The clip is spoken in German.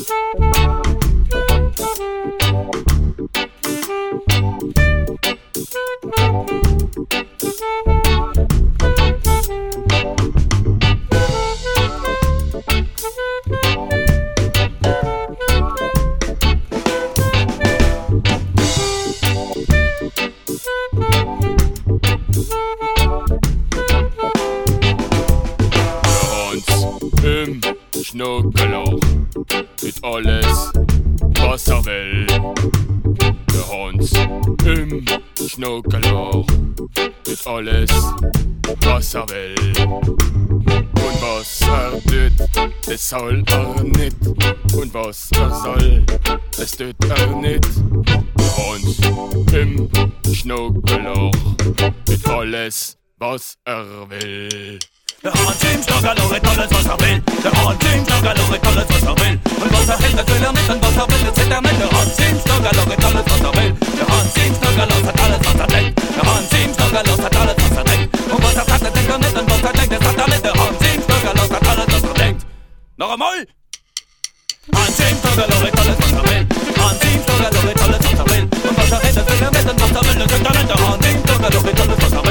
Im Schnuckeloch mit alles, was er will. Der Hans im Schnuckeloch mit alles, was er will. Und was er tut, das soll er nicht. Und was er soll, das tut er nicht. Der Hans im Schnuckeloch mit alles, was er will. Der Hans im Schnuckeloch mit alles, was er will. Der Hans im Schnuckeloch mit alles, was er will. Und was er hält, das will er mit. Und was er will, das hält er mit. Der Hans im Schnuckeloch mit alles, was er will. Der Hans im Schnuckeloch hat alles, was er denkt. Der Hans im Schnuckeloch hat alles, was er denkt. Und was er sagt, das denkt er mit. Und was er denkt, das hat er mit. Der Hans im Schnuckeloch hat alles, was er denkt. Noch einmal! Hans im Schnuckeloch mit alles, was er will. Hans im Schnuckeloch mit alles, was er will. Und was er hält, das will er mit. Und was er will, das hält er mit. Der Hans im Schnuckeloch mit alles, was er will.